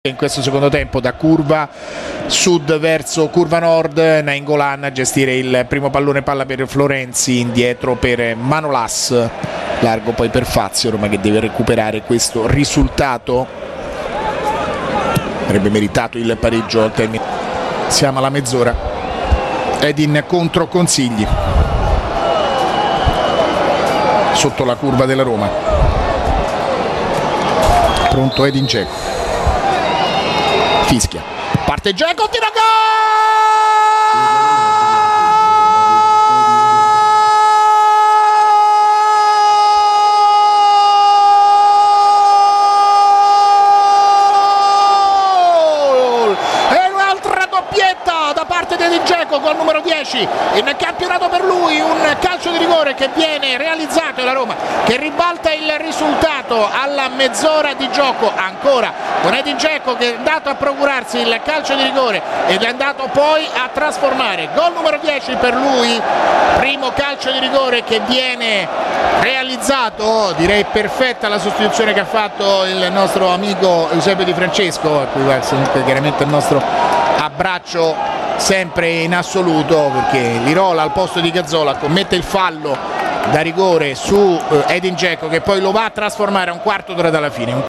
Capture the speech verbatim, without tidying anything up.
In questo secondo tempo da curva sud verso curva nord, Nainggolan a gestire il primo pallone, palla per Florenzi, indietro per Manolas, largo poi per Fazio, Roma che deve recuperare questo risultato, avrebbe meritato il pareggio al termine. Siamo alla mezz'ora, Edin contro Consigli, sotto la curva della Roma, pronto Edin Dzeko. Fischia, parte Dzeko, tira gol! E un'altra doppietta da parte di Edin Dzeko col numero dieci in campionato per lui, un calcio di rigore che viene realizzato e la Roma che ribalta il risultato alla mezz'ora di gioco, ancora con Edin Dzeko che è andato a procurarsi il calcio di rigore ed è andato poi a trasformare. Gol numero dieci per lui, primo calcio di rigore che viene realizzato, direi perfetta la sostituzione che ha fatto il nostro amico Eusebio Di Francesco, a cui va chiaramente il nostro abbraccio sempre in assoluto, perché Lirola al posto di Gazzola commette il fallo da rigore su Edin Dzeko che poi lo va a trasformare a un quarto d'ora dalla fine.